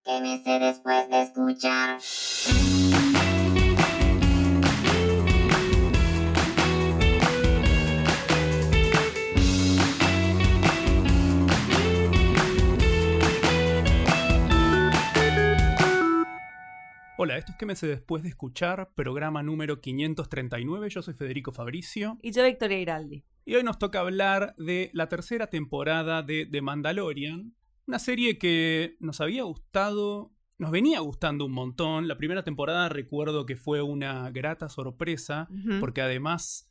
¿Qué me sé después de escuchar? Hola, esto es ¿Qué me sé después de escuchar? Programa número 539. Yo soy Federico Fabricio. Y yo, Victoria Giraldi. Y hoy nos toca hablar de la tercera temporada de The Mandalorian. Una serie que nos había gustado, nos venía gustando un montón. La primera temporada recuerdo que fue una grata sorpresa, porque además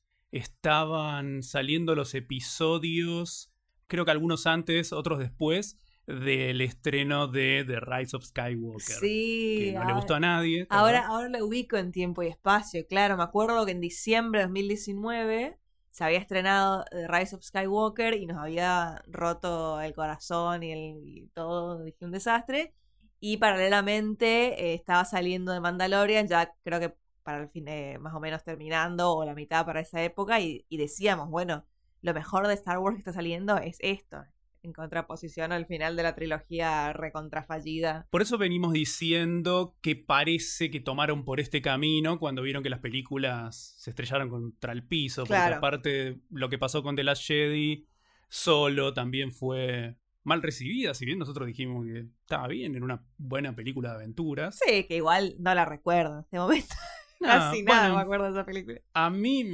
estaban saliendo los episodios, creo que algunos antes, otros después, del estreno de The Rise of Skywalker. Sí, que no le gustó a nadie. Ahora lo ubico en tiempo y espacio, claro. Me acuerdo que en diciembre de 2019 se había estrenado The Rise of Skywalker y nos había roto el corazón y todo, dije, un desastre. Y paralelamente estaba saliendo de Mandalorian, ya creo que para el fin, más o menos terminando, o la mitad para esa época, y decíamos, bueno, lo mejor de Star Wars que está saliendo es esto, en contraposición al final de la trilogía recontrafallida. Por eso venimos diciendo que parece que tomaron por este camino cuando vieron que las películas se estrellaron contra el piso. Claro. Porque aparte lo que pasó con The Last Jedi Solo también fue mal recibida. Si bien nosotros dijimos que estaba bien, era una buena película de aventuras. Sí, que igual no la recuerdo en este momento. Casi nada me acuerdo de esa película. A mí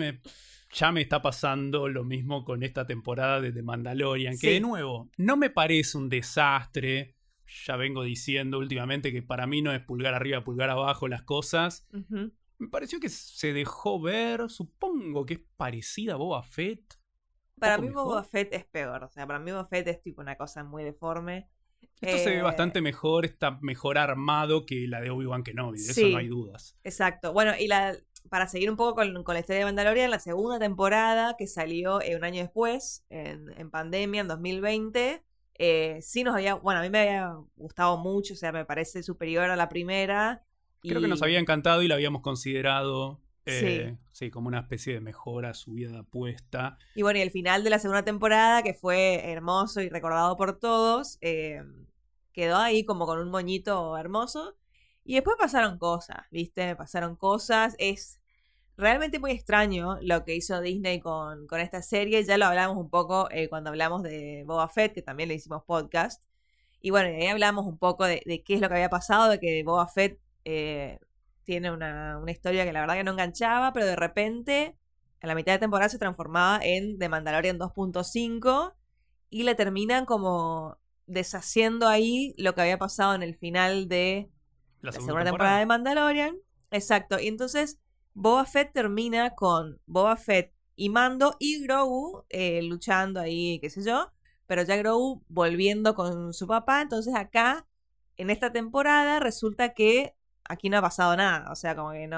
ya me está pasando lo mismo con esta temporada de The Mandalorian, que de nuevo, no me parece un desastre. Ya vengo diciendo últimamente que para mí no es pulgar arriba, pulgar abajo las cosas. Me pareció que se dejó ver, supongo que es parecida a Boba Fett. Para mí Boba Fett es peor, o sea, para mí Boba Fett es tipo una cosa muy deforme. Esto se ve bastante mejor, está mejor armado que la de Obi-Wan Kenobi, de eso no hay dudas. Exacto, bueno, y para seguir un poco con la historia de Mandalorian, la segunda temporada que salió un año después, en pandemia, en 2020, sí nos había, bueno, a mí me había gustado mucho, o sea, me parece superior a la primera. Creo que nos había encantado y la habíamos considerado como una especie de mejora, subida de apuesta. Y bueno, y el final de la segunda temporada, que fue hermoso y recordado por todos, quedó ahí como con un moñito hermoso. Y después pasaron cosas, ¿viste? Pasaron cosas. Es realmente muy extraño lo que hizo Disney con esta serie. Ya lo hablamos un poco cuando hablamos de Boba Fett, que también le hicimos podcast. Y bueno, ahí hablamos un poco de qué es lo que había pasado, de que Boba Fett tiene una historia que la verdad que no enganchaba, pero de repente, a la mitad de temporada se transformaba en The Mandalorian 2.5 y le terminan como deshaciendo ahí lo que había pasado en el final de la segunda temporada de Mandalorian. Exacto. Y entonces Boba Fett termina con Boba Fett y Mando y Grogu luchando ahí, qué sé yo. Pero ya Grogu volviendo con su papá. Entonces acá, en esta temporada, resulta que aquí no ha pasado nada. O sea, como que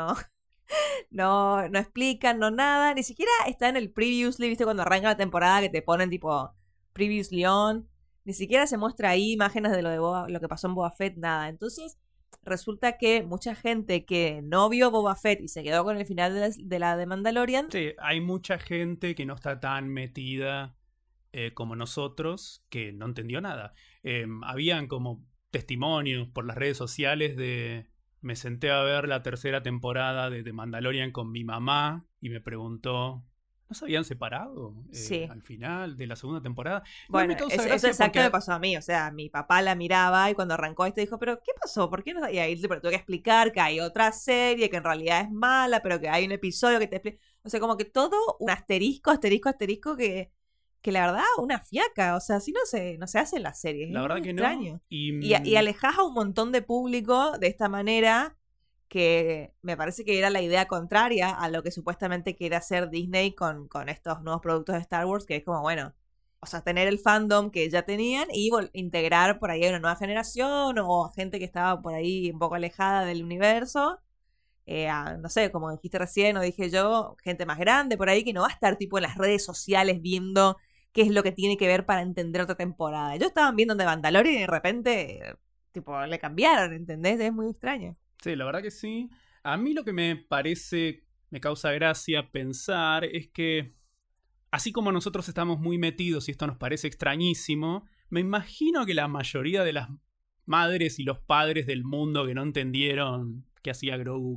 no explican, no nada. Ni siquiera está en el Previously, ¿viste? Cuando arranca la temporada que te ponen tipo Previously on. Ni siquiera se muestra ahí imágenes de lo que pasó en Boba Fett, nada. Entonces resulta que mucha gente que no vio Boba Fett y se quedó con el final de la de Mandalorian. Sí, hay mucha gente que no está tan metida como nosotros, que no entendió nada. Habían como testimonios por las redes sociales de... Me senté a ver la tercera temporada de The Mandalorian con mi mamá y me preguntó... ¿No se habían separado al final de la segunda temporada? Bueno, eso exacto me pasó a mí. O sea, mi papá la miraba y cuando arrancó esto dijo, ¿pero qué pasó? ¿Por qué no? Y ahí tuve que explicar que hay otra serie que en realidad es mala, pero que hay un episodio que te explica. O sea, como que todo un asterisco que la verdad, una fiaca. O sea, así no se hace en las series. La verdad que extraño. No. Y alejás a un montón de público de esta manera, que me parece que era la idea contraria a lo que supuestamente quiere hacer Disney con estos nuevos productos de Star Wars, que es como, bueno, o sea, tener el fandom que ya tenían y integrar por ahí a una nueva generación o a gente que estaba por ahí un poco alejada del universo. No sé, como dijiste recién o dije yo, gente más grande por ahí que no va a estar tipo en las redes sociales viendo qué es lo que tiene que ver para entender otra temporada. Ellos estaban viendo The Mandalorian y de repente tipo le cambiaron, ¿entendés? Es muy extraño. Sí, la verdad que sí. A mí lo que me causa gracia pensar es que, así como nosotros estamos muy metidos y esto nos parece extrañísimo, me imagino que la mayoría de las madres y los padres del mundo que no entendieron qué hacía Grogu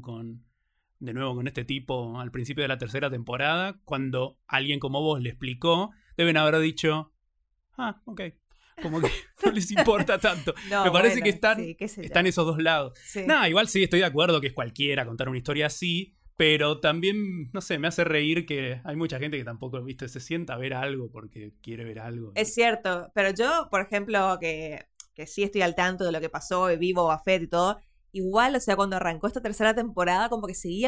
de nuevo con este tipo al principio de la tercera temporada, cuando alguien como vos le explicó, deben haber dicho, ok, como que no les importa tanto. No, me parece bueno, que están, sí, qué sé yo. están esos dos lados. Sí. Nada, igual sí, estoy de acuerdo que es cualquiera contar una historia así, pero también, no sé, me hace reír que hay mucha gente que tampoco, viste, se sienta a ver algo porque quiere ver algo. Es cierto, pero yo, por ejemplo, que sí estoy al tanto de lo que pasó, y vi Boba Fett y todo, igual, o sea, cuando arrancó esta tercera temporada, como que seguía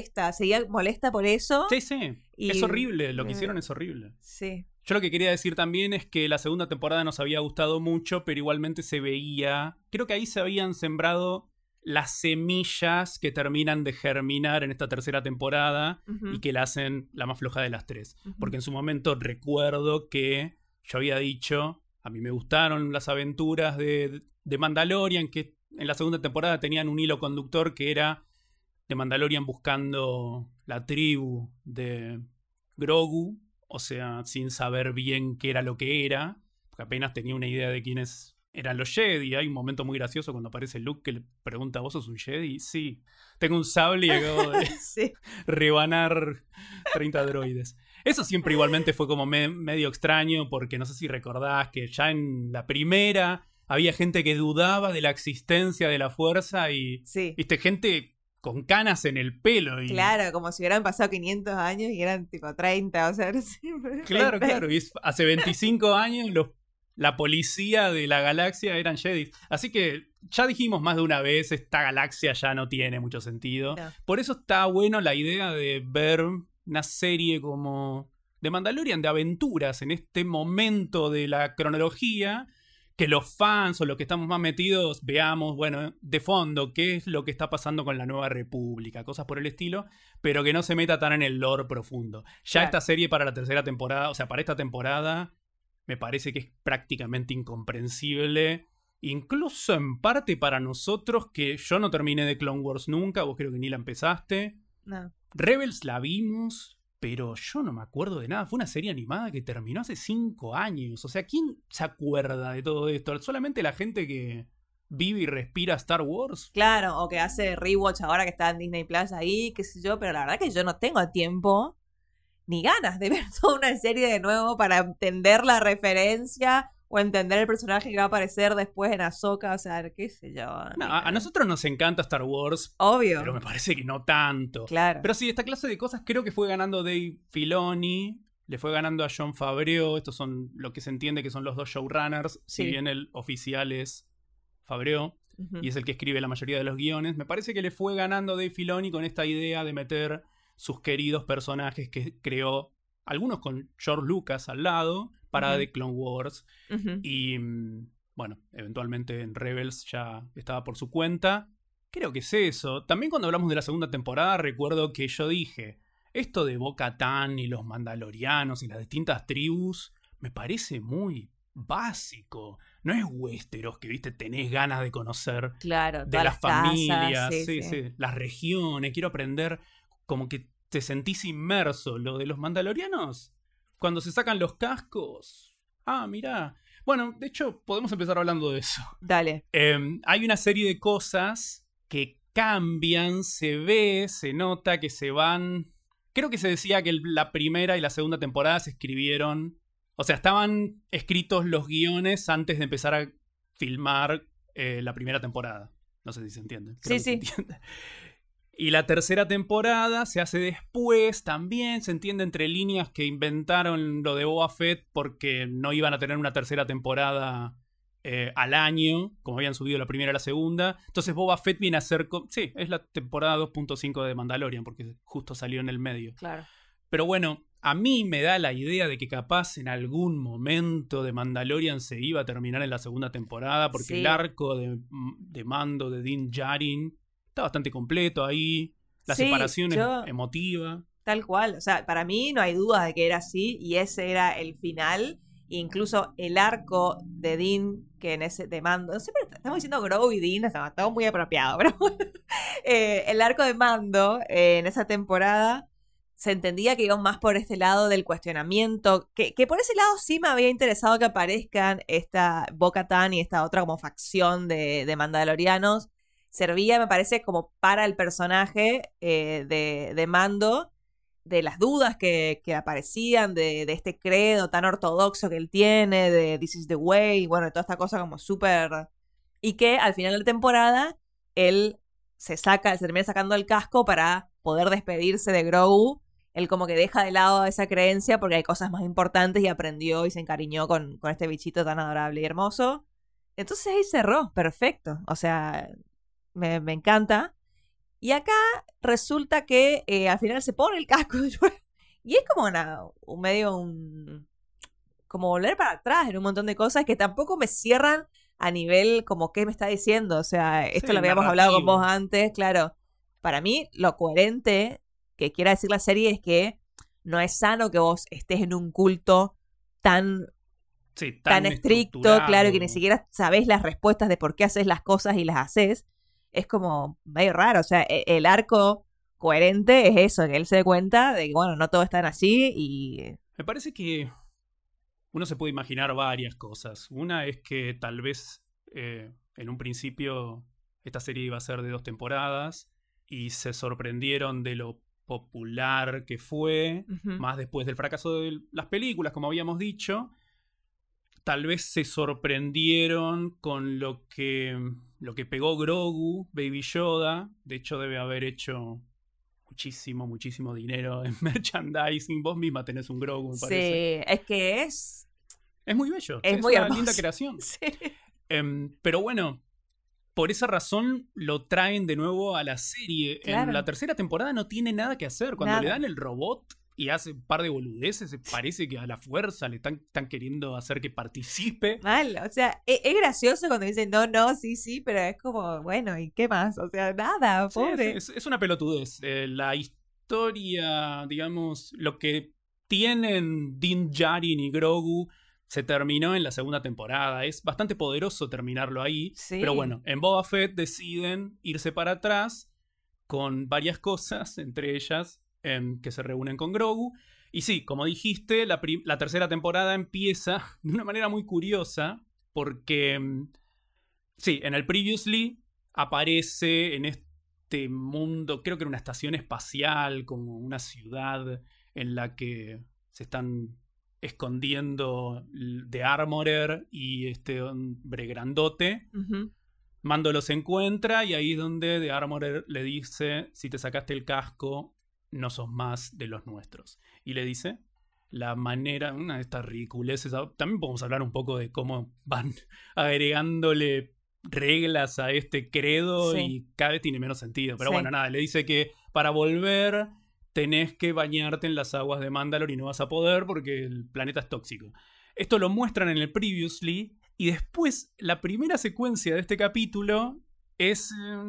molesta por eso. Sí, sí, Y- es horrible, lo que hicieron es horrible. Sí, Yo lo que quería decir también es que la segunda temporada nos había gustado mucho, pero igualmente se veía, creo que ahí se habían sembrado las semillas que terminan de germinar en esta tercera temporada ujú, y que la hacen la más floja de las tres. ujú. Porque en su momento recuerdo que yo había dicho, a mí me gustaron las aventuras de Mandalorian, que en la segunda temporada tenían un hilo conductor que era de Mandalorian buscando la tribu de Grogu, o sea, sin saber bien qué era lo que era, porque apenas tenía una idea de quiénes eran los Jedi. Hay un momento muy gracioso cuando aparece Luke que le pregunta, ¿vos sos un Jedi? Sí, tengo un sable y acabo de Sí. rebanar 30 droides. Eso siempre igualmente fue como medio extraño, porque no sé si recordás que ya en la primera había gente que dudaba de la existencia de la fuerza y, Sí. viste, gente con canas en el pelo. Y, Claro, como si hubieran pasado 500 años y eran tipo 30, o sea, sí, Claro, claro. Y hace 25 años la policía de la galaxia eran Jedi. Así que ya dijimos más de una vez, esta galaxia ya no tiene mucho sentido. No. Por eso está bueno la idea de ver una serie como de Mandalorian, de aventuras en este momento de la cronología, que los fans o los que estamos más metidos veamos, bueno, de fondo, qué es lo que está pasando con la Nueva República, cosas por el estilo, pero que no se meta tan en el lore profundo. Ya Claro. esta serie para la tercera temporada, o sea, para esta temporada, me parece que es prácticamente incomprensible, incluso en parte para nosotros, que yo no terminé de Clone Wars nunca, vos creo que ni la empezaste. No. Rebels la vimos, pero yo no me acuerdo de nada. Fue una serie animada que terminó hace 5 años. O sea, ¿quién se acuerda de todo esto? ¿Solamente la gente que vive y respira Star Wars? Claro, o que hace rewatch ahora que está en Disney Plus ahí, qué sé yo, pero la verdad que yo no tengo tiempo ni ganas de ver toda una serie de nuevo para entender la referencia o entender el personaje que va a aparecer después en Ahsoka, o sea, qué sé yo. No, a nosotros nos encanta Star Wars, Obvio. pero me parece que no tanto. Claro. Pero sí, esta clase de cosas creo que fue ganando Dave Filoni, le fue ganando a Jon Favreau. Estos son lo que se entiende que son los dos showrunners, si Sí. bien el oficial es Favreau Ujú. y es el que escribe la mayoría de los guiones. Me parece que le fue ganando Dave Filoni con esta idea de meter sus queridos personajes que creó, algunos con George Lucas al lado, para Ujú. The Clone Wars. Ujú. Y bueno, eventualmente en Rebels ya estaba por su cuenta. Creo que es eso. También cuando hablamos de la segunda temporada recuerdo que yo dije, esto de Bo-Katan y los mandalorianos y las distintas tribus me parece muy básico. No es Westeros que, viste, tenés ganas de conocer Claro, de todas las familias, casas, sí, las regiones. Quiero aprender, como que te sentís inmerso. Lo de los mandalorianos, cuando se sacan los cascos. Ah, mirá. Bueno, de hecho, podemos empezar hablando de eso. Dale. Hay una serie de cosas que cambian, se ve, se nota que se van. Creo que se decía que la primera y la segunda temporada se escribieron. O sea, estaban escritos los guiones antes de empezar a filmar la primera temporada. No sé si se entiende. Creo Sí, que sí. se entiende. Y la tercera temporada se hace después también. Se entiende entre líneas que inventaron lo de Boba Fett porque no iban a tener una tercera temporada al año, como habían subido la primera y la segunda. Entonces Boba Fett viene a ser... Sí, es la temporada 2.5 de Mandalorian porque justo salió en el medio. Claro. Pero bueno, a mí me da la idea de que capaz en algún momento de Mandalorian se iba a terminar en la segunda temporada porque Sí. el arco de mando de Din Djarin está bastante completo ahí. La Sí, separación yo- es emotiva. Tal cual, o sea, para mí no hay duda de que era así y ese era el final. Incluso el arco de Dean, que en ese de Mando, siempre estamos diciendo Grogu y Dean, estamos muy apropiado, pero el arco de Mando en esa temporada se entendía que iban más por este lado del cuestionamiento, que por ese lado sí me había interesado que aparezcan esta Bo-Katan y esta otra como facción de mandalorianos. Servía, me parece, como para el personaje de Mando, de las dudas que aparecían, de este credo tan ortodoxo que él tiene, de This is the way, bueno, toda esta cosa como súper... Y que al final de la temporada él se termina sacando el casco para poder despedirse de Grogu. Él como que deja de lado esa creencia porque hay cosas más importantes y aprendió y se encariñó con este bichito tan adorable y hermoso. Entonces ahí cerró, perfecto. O sea, me encanta. Y acá resulta que al final se pone el casco y es como como volver para atrás en un montón de cosas que tampoco me cierran a nivel como qué me está diciendo. O sea, esto lo habíamos hablado con vos antes, claro. Para mí, lo coherente que quiera decir la serie es que no es sano que vos estés en un culto tan estricto, claro, que ni siquiera sabés las respuestas de por qué haces las cosas y las haces. Es como medio raro. O sea, el arco coherente es eso, que él se dé cuenta de que, bueno, no todo es tan así y... Me parece que uno se puede imaginar varias cosas. Una es que tal vez en un principio esta serie iba a ser de 2 temporadas y se sorprendieron de lo popular que fue, más después del fracaso de las películas, como habíamos dicho. Tal vez se sorprendieron con lo que pegó Grogu, Baby Yoda. De hecho, debe haber hecho muchísimo, muchísimo dinero en merchandising. Vos misma tenés un Grogu, me parece. Sí, es que es... Es muy bello. Es muy una hermoso. linda creación. Sí. Pero bueno, por esa razón lo traen de nuevo a la serie. Claro. En la tercera temporada no tiene nada que hacer. Cuando Nada. le dan el robot y hace un par de boludeces, parece que a la fuerza le están queriendo hacer que participe. Mal, o sea, es gracioso cuando dicen no, sí, pero es como, bueno, ¿y qué más? O sea, nada, pobre. Sí, es una pelotudez. La historia, digamos, lo que tienen Din Djarin y Grogu se terminó en la segunda temporada. Es bastante poderoso terminarlo ahí. Sí. Pero bueno, en Boba Fett deciden irse para atrás con varias cosas, entre ellas que se reúnen con Grogu. Y sí, como dijiste, la tercera temporada empieza de una manera muy curiosa porque, sí, en el Previously aparece en este mundo, creo que era una estación espacial, como una ciudad en la que se están escondiendo The Armorer y este hombre grandote. Mando los encuentra y ahí es donde The Armorer le dice: si te sacaste el casco, no sos más de los nuestros. Y le dice la manera, una de estas ridiculeces. También podemos hablar un poco de cómo van agregándole reglas a este credo, sí, y cada vez tiene menos sentido. Pero sí, bueno, nada, le dice que para volver tenés que bañarte en las aguas de Mandalore y no vas a poder porque el planeta es tóxico. Esto lo muestran en el Previously y después la primera secuencia de este capítulo es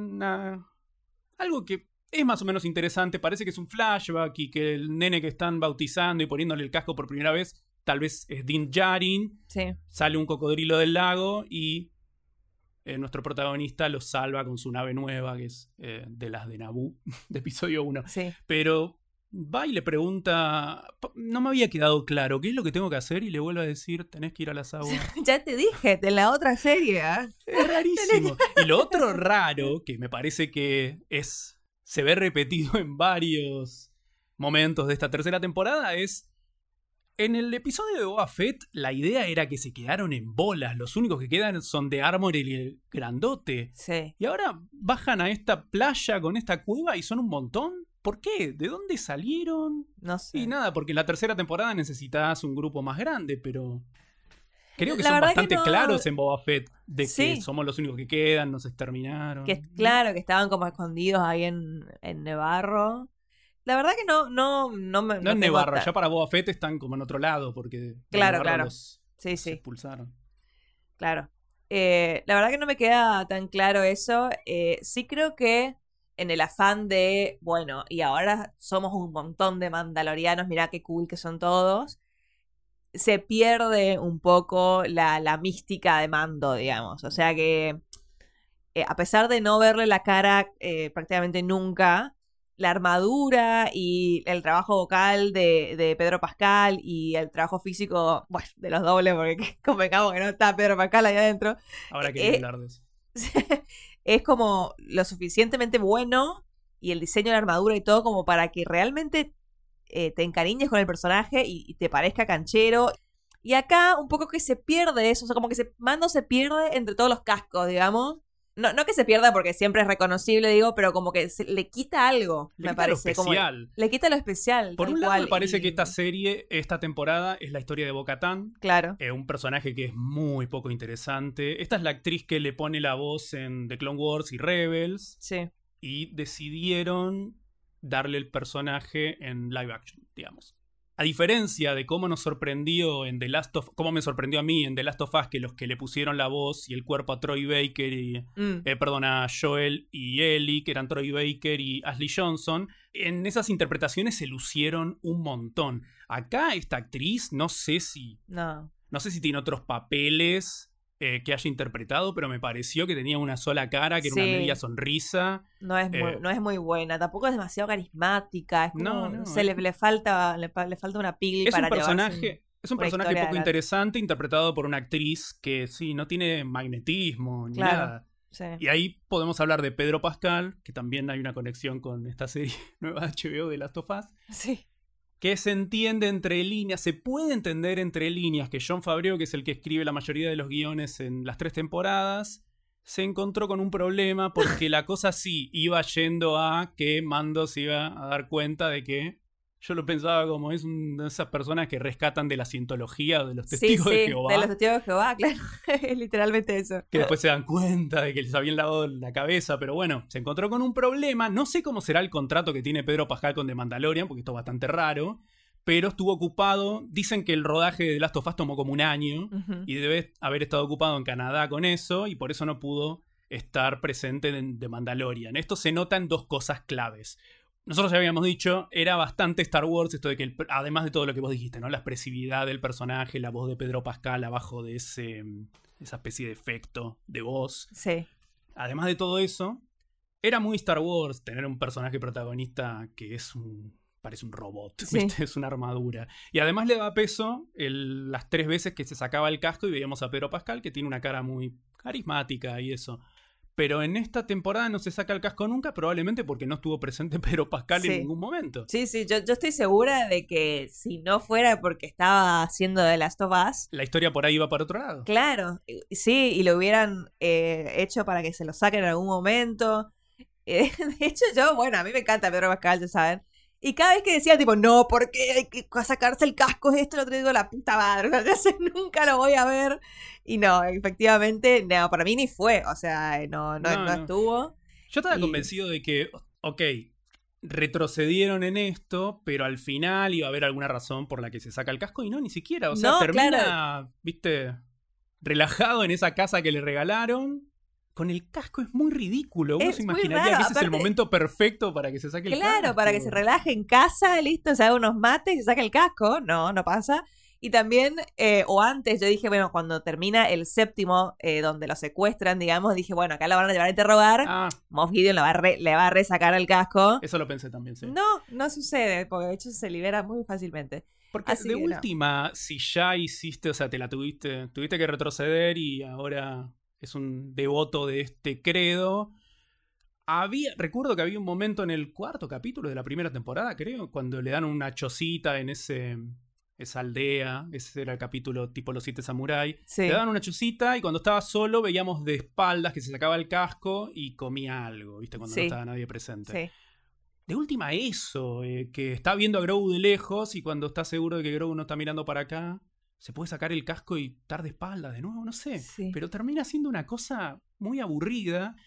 algo que es más o menos interesante. Parece que es un flashback y que el nene que están bautizando y poniéndole el casco por primera vez tal vez es Din Djarin. Sí. Sale un cocodrilo del lago y nuestro protagonista lo salva con su nave nueva, que es de las de Naboo, de episodio 1. Sí. Pero va y le pregunta, no me había quedado claro, ¿qué es lo que tengo que hacer? Y le vuelve a decir, tenés que ir a las aguas. Ya te dije, en la otra serie. Es rarísimo. Y lo otro raro, que me parece que se ve repetido en varios momentos de esta tercera temporada, es: en el episodio de Boba Fett, la idea era que se quedaron en bolas. Los únicos que quedan son The Armorer y el grandote. Sí. Y ahora bajan a esta playa con esta cueva y son un montón. ¿Por qué? ¿De dónde salieron? No sé. Y nada, porque en la tercera temporada necesitas un grupo más grande, pero creo que la son verdad bastante que no... claros en Boba Fett de sí, que somos los únicos que quedan, nos exterminaron. Que claro, que estaban como escondidos ahí en Nevarro. La verdad que no es Nevarro, ya para Boba Fett están como en otro lado, porque claro. Los expulsaron. Claro. La verdad que no me queda tan claro eso. Sí creo que en el afán de, bueno, y ahora somos un montón de mandalorianos, mirá qué cool que son todos, se pierde un poco la mística de Mando, digamos. O sea que a pesar de no verle la cara prácticamente nunca, la armadura y el trabajo vocal de Pedro Pascal y el trabajo físico, bueno, de los dobles, porque convengamos que no está Pedro Pascal ahí adentro. Ahora quería hablar de eso. Es como lo suficientemente bueno y el diseño de la armadura y todo como para que realmente te encariñes con el personaje y te parezca canchero. Y acá un poco que se pierde eso, o sea, como que Mando se pierde entre todos los cascos, digamos. No que se pierda porque siempre es reconocible, digo, pero como que le quita algo, Le me quita parece. lo especial. Le quita lo especial. Por tal un lado, cual, me parece y- que esta serie, esta temporada, es la historia de Bo-Katan. Claro, Un personaje que es muy poco interesante. Esta es la actriz que le pone la voz en The Clone Wars y Rebels. sí. Y decidieron darle el personaje en live action, digamos. A diferencia de cómo nos sorprendió en The Last of... Cómo me sorprendió a mí en The Last of Us que los que le pusieron la voz y el cuerpo a Troy Baker y... a Joel y Ellie, que eran Troy Baker y Ashley Johnson, en esas interpretaciones se lucieron un montón. Acá esta actriz, no sé si tiene otros papeles que haya interpretado, pero me pareció que tenía una sola cara, que era una Sí. media sonrisa. No es muy buena, tampoco es demasiado carismática, es como, No, no sé, le falta una pigli Es para un personaje, llevarse es un una personaje historia poco adelante. interesante, interpretado por una actriz que sí, no tiene magnetismo ni Claro. nada. Sí. Y ahí podemos hablar de Pedro Pascal, que también hay una conexión con esta serie nueva de HBO de Last of Us, Sí. que se entiende entre líneas, se puede entender entre líneas que Jon Favreau, que es el que escribe la mayoría de los guiones en las 3 temporadas, se encontró con un problema porque la cosa sí iba yendo a que Mando se iba a dar cuenta de que yo lo pensaba como es una de esas personas que rescatan de la cientología o de los testigos de Jehová, de los testigos de Jehová, claro, es literalmente eso. que después se dan cuenta de que les habían lavado la cabeza, pero bueno, se encontró con un problema. No sé cómo será el contrato que tiene Pedro Pascal con The Mandalorian, porque esto es bastante raro, pero estuvo ocupado. Dicen que el rodaje de The Last of Us tomó como un año y debe haber estado ocupado en Canadá con eso, y por eso no pudo estar presente en The Mandalorian. Esto se nota en dos cosas claves. Nosotros ya habíamos dicho, era bastante Star Wars esto de que, además de todo lo que vos dijiste, ¿no? La expresividad del personaje, la voz de Pedro Pascal abajo de esa especie de efecto de voz. Sí. Además de todo eso, era muy Star Wars tener un personaje protagonista que parece un robot, Sí. ¿viste? Es una armadura. Y además le da peso las 3 veces que se sacaba el casco y veíamos a Pedro Pascal, que tiene una cara muy carismática y eso. Pero en esta temporada no se saca el casco nunca, probablemente porque no estuvo presente Pedro Pascal Sí. en ningún momento. Sí, yo estoy segura de que si no fuera porque estaba haciendo The Last of Us, La historia por ahí iba para otro lado. claro, sí, y lo hubieran hecho para que se lo saquen en algún momento. De hecho, a mí me encanta Pedro Pascal, ya saben. Y cada vez que decía, tipo, no, porque hay que sacarse el casco, es esto, lo otro, digo, la puta madre, o sea, ya sé, nunca lo voy a ver. Y no, efectivamente, no, para mí ni fue, o sea, no estuvo. Yo estaba Y- convencido de que, ok, retrocedieron en esto, pero al final iba a haber alguna razón por la que se saca el casco y no, ni siquiera. O sea, No, termina, claro. viste, relajado en esa casa que le regalaron. Con el casco es muy ridículo. Uno Es se muy imaginaría raro, que ese es el aparte- momento perfecto para que se saque el casco. Claro, para que se relaje en casa, listo, se haga unos mates y se saque el casco. No pasa. Y también, o antes, yo dije, bueno, cuando termina el 7º, donde lo secuestran, digamos, dije, bueno, acá la van a llevar a interrogar. Ah, Moff Gideon le va a resacar el casco. eso lo pensé también, sí. No sucede, porque de hecho se libera muy fácilmente. Porque Así de que no. última, si ya hiciste, o sea, tuviste que retroceder y ahora es un devoto de este credo. Recuerdo que había un momento en el 4º capítulo de la primera temporada, creo, cuando le dan una chocita en esa aldea. Ese era el capítulo tipo Los 7 Samurai. Sí. Le daban una chocita y cuando estaba solo veíamos de espaldas que se sacaba el casco y comía algo, ¿viste? Cuando no Sí. estaba nadie presente. Sí. De última eso, que está viendo a Grogu de lejos y cuando está seguro de que Grogu no está mirando para acá, se puede sacar el casco y estar de espaldas de nuevo, no sé. Sí. Pero termina siendo una cosa muy aburrida.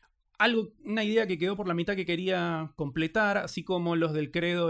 Una idea que quedó por la mitad que quería completar, así como los del credo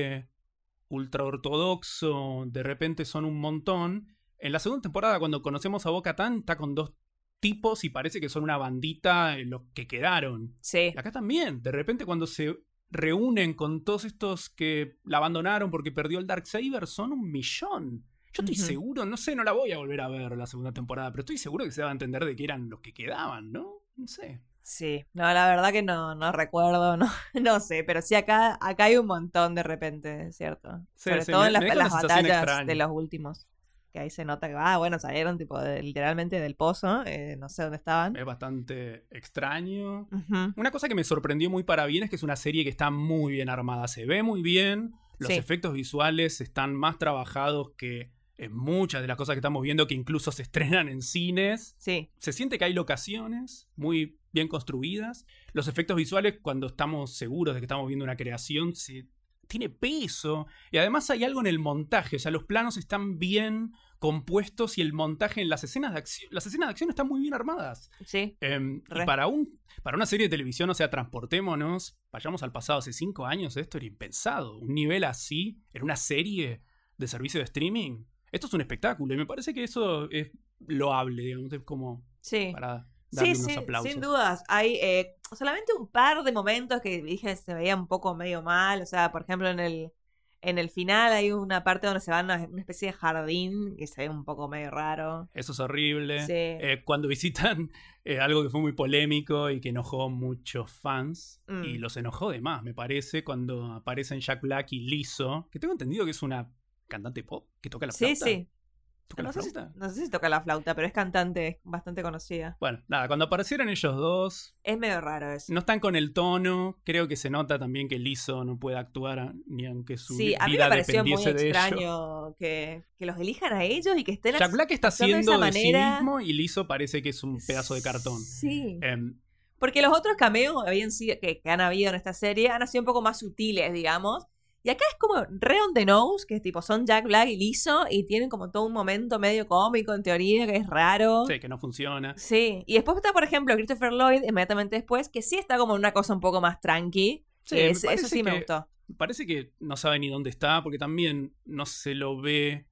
ultraortodoxo, de repente son un montón. En la segunda temporada, cuando conocemos a Bo-Katan, está con 2 tipos y parece que son una bandita los que quedaron. Sí. Y acá también, de repente cuando se reúnen con todos estos que la abandonaron porque perdió el Darksaber, son 1.000.000. Yo estoy Ujú. seguro, no sé, no la voy a volver a ver la segunda temporada, pero estoy seguro que se va a entender de que eran los que quedaban, ¿no? No sé. Sí, no, la verdad que no recuerdo, no sé, pero sí acá hay un montón de repente, ¿cierto? Sí, Sobre sí, todo en me deja una las sensación batallas extraña. de los últimos, que ahí se nota que, bueno, salieron tipo literalmente del pozo, no sé dónde estaban. Es bastante extraño. Ujú. Una cosa que me sorprendió muy para bien es que es una serie que está muy bien armada. Se ve muy bien, los Sí. efectos visuales están más trabajados que en muchas de las cosas que estamos viendo, que incluso se estrenan en cines. Sí, Se siente que hay locaciones muy bien construidas. Los efectos visuales, cuando estamos seguros de que estamos viendo una creación, tiene peso. Y además hay algo en el montaje. O sea, los planos están bien compuestos y el montaje en las escenas de acción. Las escenas de acción están muy bien armadas. sí. Y Re. para una serie de televisión, o sea, transportémonos, vayamos al pasado, hace 5 años esto era impensado. Un nivel así, en una serie de servicio de streaming, esto es un espectáculo. Y me parece que eso es loable, digamos, es como Sí. para darle Sí, unos sí, aplausos. sin dudas. Hay solamente un par de momentos que dije se veía un poco medio mal. O sea, por ejemplo, en el final hay una parte donde se van a una especie de jardín que se ve un poco medio raro. Eso es horrible. Sí. Cuando visitan algo que fue muy polémico y que enojó muchos fans, y los enojó de más, me parece, cuando aparecen Jack Black y Lizzo, que tengo entendido que es una cantante pop que toca la Sí, flauta. sí. ¿Toca la No sé, flauta? no sé si toca la flauta, pero es cantante, es bastante conocida. Bueno, nada, cuando aparecieron ellos dos, Es medio raro eso. no están con el tono. Creo que se nota también que Lizzo no puede actuar ni aunque su Sí, a mí me vida pareció muy dependiese de ello. extraño que los elijan a ellos y que estén Jack Black está actuando haciendo de sí manera. mismo y Lizzo parece que es un pedazo de cartón. Sí. Porque Porque los otros cameos que han habido en esta serie han sido un poco más sutiles, digamos. Y acá es como re on the nose, que tipo son Jack Black y Lizzo, y tienen como todo un momento medio cómico en teoría, que es raro. Sí, que no funciona. Sí. Y después está, por ejemplo, Christopher Lloyd, inmediatamente después, que sí está como en una cosa un poco más tranqui. Sí, Que me eso parece sí me que- gustó. Parece que no sabe ni dónde está, porque también no se lo ve.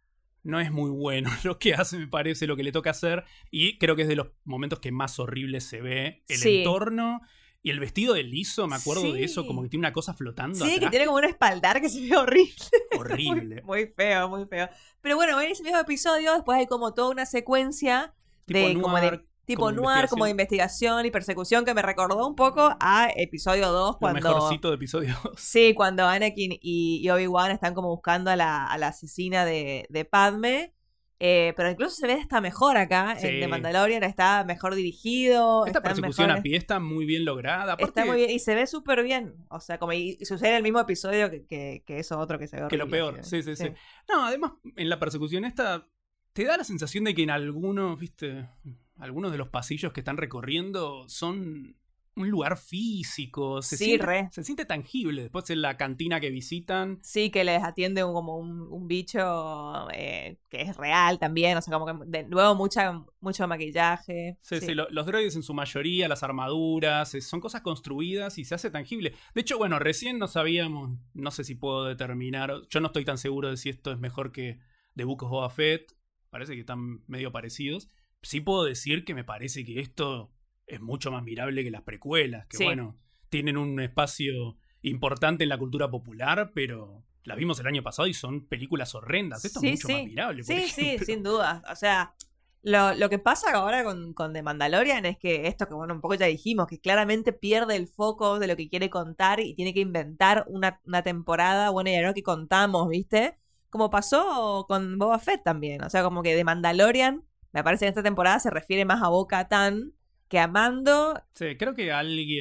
No es muy bueno lo que hace, me parece, lo que le toca hacer. Y creo que es de los momentos que más horrible se ve. El Sí. entorno y el vestido de Lizzo, me acuerdo Sí. de eso, como que tiene una cosa flotando Sí, que atrás. tiene como un espaldar que se ve horrible. Horrible. Muy feo, muy feo. Pero bueno, en ese mismo episodio después hay como toda una secuencia Tipo de como noir, de tipo como noir, como de investigación y persecución que me recordó un poco a episodio 2 Lo cuando mejorcito de episodio 2. sí, cuando Anakin y Obi-Wan están como buscando a la asesina de Padme. Pero incluso se ve hasta mejor acá Sí. en The Mandalorian, está mejor dirigido. Esta están persecución mejor- a pie está muy bien lograda. Aparte, Está muy bien y se ve súper bien. O sea, como y sucede en el mismo episodio que eso otro que se ve que lo horrible, peor. así Sí. No, además, en la persecución esta, te da la sensación de que en algunos, viste, algunos de los pasillos que están recorriendo son un lugar físico. Sí, re. Se siente tangible. Después en la cantina que visitan. Sí, que les atiende como un bicho que es real también. O sea, como que de nuevo mucho maquillaje. Sí, los droides en su mayoría, las armaduras, son cosas construidas y se hace tangible. De hecho, bueno, recién no sabíamos, no sé si puedo determinar, yo no estoy tan seguro de si esto es mejor que The Book of Boba Fett, parece que están medio parecidos. Sí puedo decir que me parece que esto es mucho más mirable que las precuelas, que Sí. bueno, tienen un espacio importante en la cultura popular, pero las vimos el año pasado y son películas horrendas. Esto es mucho más mirable, por Sí, ejemplo. sin duda. O sea, lo que pasa ahora con The Mandalorian es que esto que, bueno, un poco ya dijimos, que claramente pierde el foco de lo que quiere contar y tiene que inventar una temporada, bueno, y ahora que contamos, ¿viste? Como pasó con Boba Fett también. O sea, como que The Mandalorian, me parece que en esta temporada se refiere más a Bo-Katan que a Mando. Sí, creo que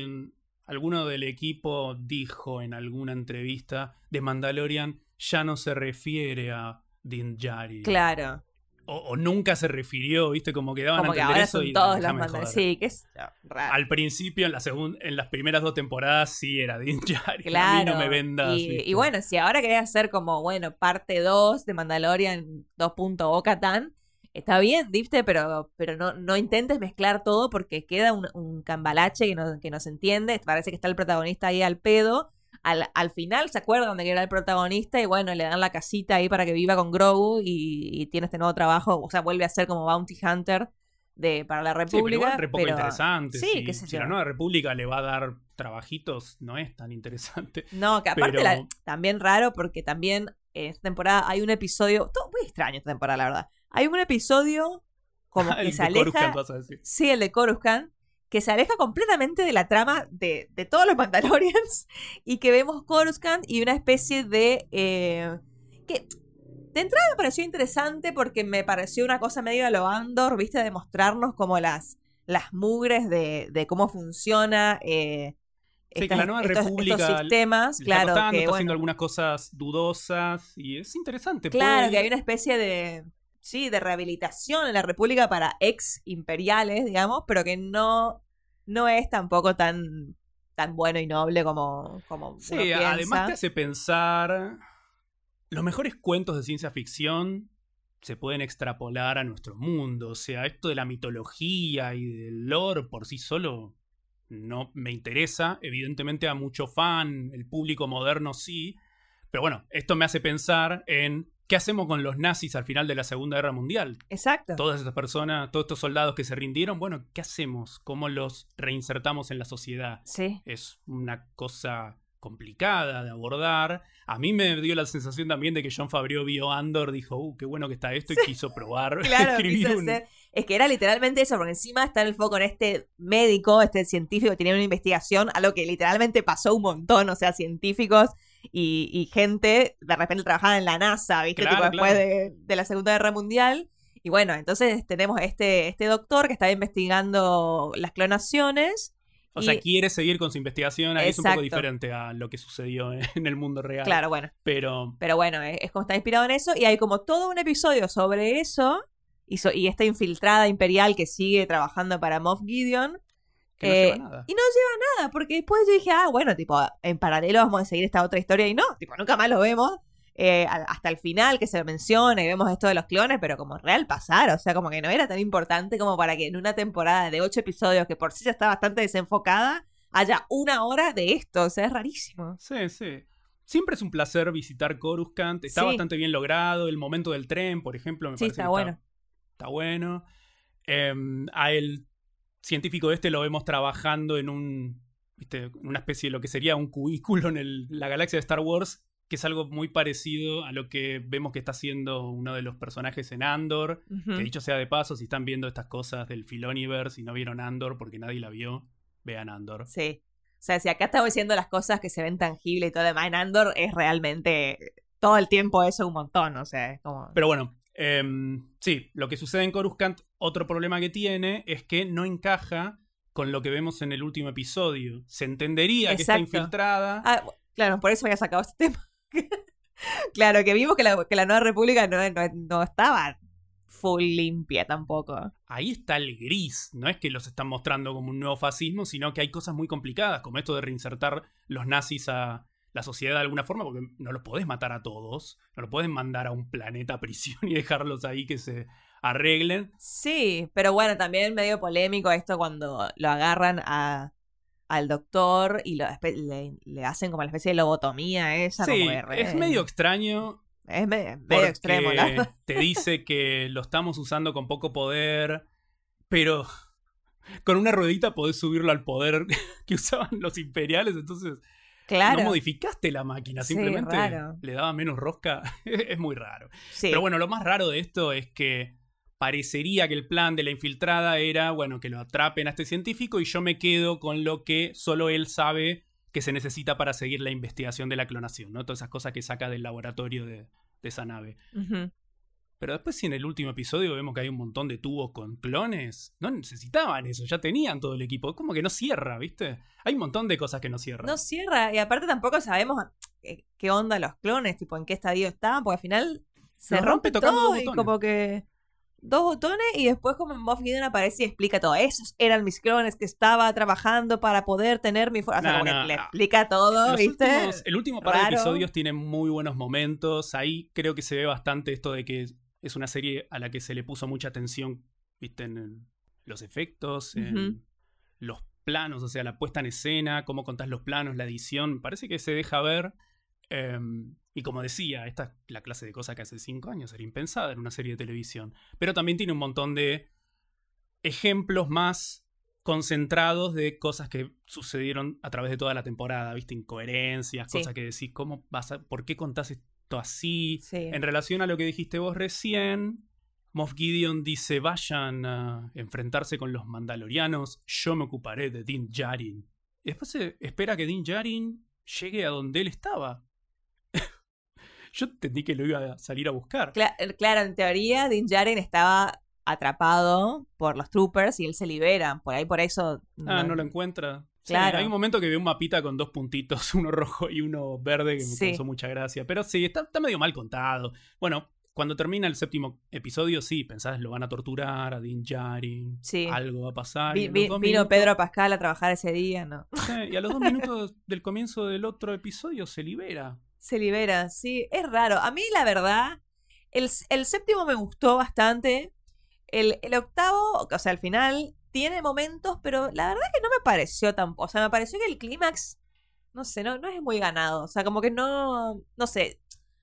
alguno del equipo dijo en alguna entrevista de Mandalorian ya no se refiere a Din Djarin. Claro. O nunca se refirió, ¿viste? Como que daban Como a que entender ahora eso son y todos los déjame Mandalorianos. joder. Sí, que es raro. Al principio, en las primeras 2 temporadas, sí era Din Djarin. Claro. A mí no me vendas. ¿viste? Y bueno, si ahora querés hacer como, bueno, parte 2 de Mandalorian 2.Bo-Katan, está bien, ¿viste? Pero no intentes mezclar todo porque queda un cambalache que no se entiende. Parece que está el protagonista ahí al pedo. Al final se acuerdan de que era el protagonista y bueno, le dan la casita ahí para que viva con Grogu y tiene este nuevo trabajo. O sea, vuelve a ser como Bounty Hunter para la Sí, pero República. igual re poco interesante. Sí, qué sé si yo. la Nueva República le va a dar trabajitos, no es tan interesante. No, que aparte Pero- también raro porque también en esta temporada hay un episodio, todo muy extraño esta temporada, la verdad. Hay un episodio como que El se de Coruscant, aleja, vas a decir. sí, el de Coruscant, que se aleja completamente de la trama de todos los Mandalorians y que vemos Coruscant y una especie de... que de entrada me pareció interesante porque me pareció una cosa medio a lo Andor, ¿viste? De mostrarnos como las mugres de cómo funciona Sí, que la nueva república estos sistemas, le claro, está costando, que está bueno, haciendo algunas cosas dudosas y es interesante. claro, que hay una especie de rehabilitación en la república para ex imperiales, digamos, pero que no es tampoco tan bueno y noble como uno Sí, piensa. además te hace pensar, los mejores cuentos de ciencia ficción se pueden extrapolar a nuestro mundo, o sea, esto de la mitología y del lore por sí solo no me interesa. Evidentemente a mucho fan, el público moderno sí. Pero bueno, esto me hace pensar en qué hacemos con los nazis al final de la Segunda Guerra Mundial. Exacto. Todas esas personas, todos estos soldados que se rindieron, bueno, ¿qué hacemos? ¿Cómo los reinsertamos en la sociedad? Sí. Es una cosa complicada de abordar. A mí me dio la sensación también de que Jon Favreau vio Andor, dijo, qué bueno que está esto, y quiso probar Claro, escribir quiso hacer. Es que era literalmente eso, porque encima está en el foco en este médico, este científico que tenía una investigación, algo que literalmente pasó un montón, o sea, científicos y gente de repente trabajaba en la NASA, ¿viste? Claro, tipo después claro. de la Segunda Guerra Mundial. Y bueno, entonces tenemos este doctor que está investigando las clonaciones. O sea, quiere seguir con su investigación, ahí es un poco Exacto. diferente a lo que sucedió en el mundo real. Claro, bueno. Pero bueno, es como está inspirado en eso. Y hay como todo un episodio sobre eso. Y esta infiltrada imperial que sigue trabajando para Moff Gideon. que no lleva nada. Y no lleva nada, porque después yo dije, bueno, tipo, en paralelo vamos a seguir esta otra historia. Y no, tipo, nunca más lo vemos. Hasta el final que se menciona y vemos esto de los clones, pero como real pasar, o sea, como que no era tan importante como para que en una temporada de 8 episodios que por sí ya está bastante desenfocada, haya 1 hora de esto, o sea, es rarísimo. Sí, sí. Siempre es un placer visitar Coruscant, está Sí. bastante bien logrado, el momento del tren, por ejemplo, me Sí, parece está que bueno. está bueno. A el científico este lo vemos trabajando en una especie de lo que sería un cubículo en la galaxia de Star Wars, que es algo muy parecido a lo que vemos que está haciendo uno de los personajes en Andor. Ujú. Que dicho sea de paso, si están viendo estas cosas del Filoniverse y no vieron Andor porque nadie la vio, vean Andor. Sí. O sea, si acá estamos diciendo las cosas que se ven tangibles y todo lo demás, en Andor es realmente todo el tiempo eso un montón, o sea, es como... Pero bueno, sí, lo que sucede en Coruscant, otro problema que tiene es que no encaja con lo que vemos en el último episodio. Se entendería que está Exacto. infiltrada. Claro, por eso había sacado este tema. Claro, que vimos que la Nueva República no estaba full limpia tampoco. Ahí está el gris. No es que los están mostrando como un nuevo fascismo, sino que hay cosas muy complicadas, como esto de reinsertar los nazis a la sociedad de alguna forma, porque no los podés matar a todos, no los podés mandar a un planeta a prisión y dejarlos ahí que se arreglen. Sí, pero bueno, también medio polémico esto cuando lo agarran al doctor y le hacen como la especie de lobotomía esa. Sí, como es medio extraño. Es medio Porque extremo, ¿no? te dice que lo estamos usando con poco poder, pero con una ruedita podés subirlo al poder que usaban los imperiales, entonces Claro. no modificaste la máquina, Sí, simplemente raro. le daba menos rosca. Es muy raro. Sí. Pero bueno, lo más raro de esto es que parecería que el plan de la infiltrada era, bueno, que lo atrapen a este científico y yo me quedo con lo que solo él sabe que se necesita para seguir la investigación de la clonación, ¿no? Todas esas cosas que saca del laboratorio de esa nave. Ujú. Pero después, si en el último episodio vemos que hay un montón de tubos con clones, no necesitaban eso, ya tenían todo el equipo. Como que no cierra, ¿viste? Hay un montón de cosas que no cierran. No cierra, y aparte tampoco sabemos qué onda los clones, tipo en qué estadio estaban, porque al final se Los rompe rompe tocando todo dos y botones. como que 2 botones y después como Moff Gideon aparece y explica todo. Esos eran mis clones que estaba trabajando para poder tener mi forma. O sea, No, como no, que le no. explica todo, ¿viste? El último par de Raro. episodios tiene muy buenos momentos. Ahí creo que se ve bastante esto de que es una serie a la que se le puso mucha atención, ¿viste? En los efectos, en Ujú. los planos, o sea, la puesta en escena, cómo contás los planos, la edición. Me parece que se deja ver. Y como decía, esta es la clase de cosa que hace 5 años era impensada en una serie de televisión. Pero también tiene un montón de ejemplos más concentrados de cosas que sucedieron a través de toda la temporada, ¿viste? Incoherencias, Sí. cosas que decís, ¿por qué contás esto así? Sí. En relación a lo que dijiste vos recién, Moff Gideon dice, vayan a enfrentarse con los mandalorianos, yo me ocuparé de Din Djarin. Y después se espera que Din Djarin llegue a donde él estaba. Yo entendí que lo iba a salir a buscar. Claro, en teoría Din Djarin estaba atrapado por los troopers y él se libera. Por eso... No lo encuentra. Claro. Sí, hay un momento que ve un mapita con 2 puntitos, uno rojo y uno verde, que me Sí. causó mucha gracia. Pero sí, está medio mal contado. Bueno, cuando termina el 7º episodio, sí, pensás, lo van a torturar a Din Djarin. Sí. Algo va a pasar. y a los Vino 2 minutos- Pedro Pascal a trabajar ese día, ¿no? Sí, y a los 2 minutos del comienzo del otro episodio se libera. Se libera, sí. Es raro. A mí, la verdad, el 7º me gustó bastante. El 8º, o sea, al final, tiene momentos, pero la verdad que no me pareció tampoco. O sea, me pareció que el clímax, no sé, no es muy ganado. O sea, como que no sé.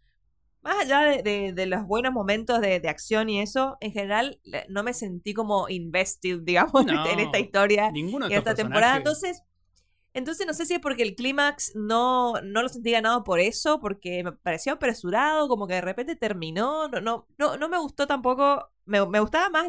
Más allá de los buenos momentos de acción y eso, en general no me sentí como invested, digamos, No, en esta historia Ninguno y de en estos esta temporada. personajes- Entonces no sé si es porque el clímax no lo sentí ganado por eso, porque me pareció apresurado, como que de repente terminó. No me gustó tampoco. Me gustaba más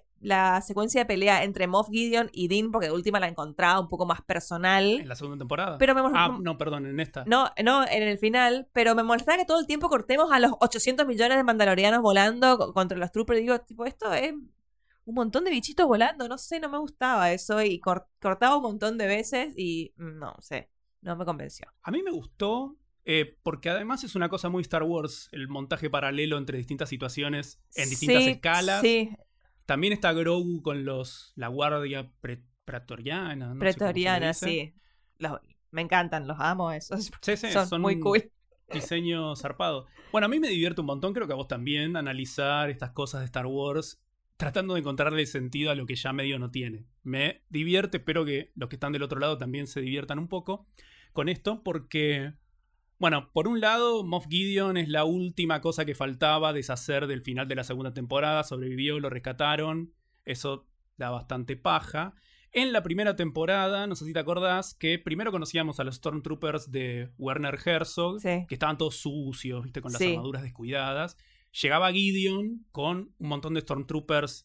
la secuencia de pelea entre Moff Gideon y Din, porque de última la encontraba un poco más personal. En la segunda temporada. Pero no, perdón, en esta. no, en el final, pero me molestaba que todo el tiempo cortemos a los 800 millones de mandalorianos volando contra los troopers. Digo, tipo, esto es un montón de bichitos volando, no sé, no me gustaba eso y cortaba un montón de veces y no sé, no me convenció. A mí me gustó porque además es una cosa muy Star Wars, el montaje paralelo entre distintas situaciones en distintas escalas. Sí, También está Grogu con la guardia pretoriana. No pretoriana, sé cómo se le dice. sí. Me encantan, los amo, esos Sí, sí, son muy cool. Diseño zarpado. Bueno, a mí me divierte un montón, creo que a vos también, analizar estas cosas de Star Wars tratando de encontrarle sentido a lo que ya medio no tiene. Me divierte, espero que los que están del otro lado también se diviertan un poco con esto, porque, bueno, por un lado, Moff Gideon es la última cosa que faltaba deshacer del final de la segunda temporada, sobrevivió, lo rescataron, eso da bastante paja. En la primera temporada, no sé si te acordás, que primero conocíamos a los Stormtroopers de Werner Herzog, Sí. que estaban todos sucios, ¿viste? Con las Sí. armaduras descuidadas. Llegaba Gideon con un montón de Stormtroopers